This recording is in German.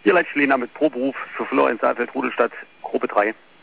Hier Leitschlehner mit Proberuf für Flor in Saalfeld-Rudolstadt, Gruppe 3.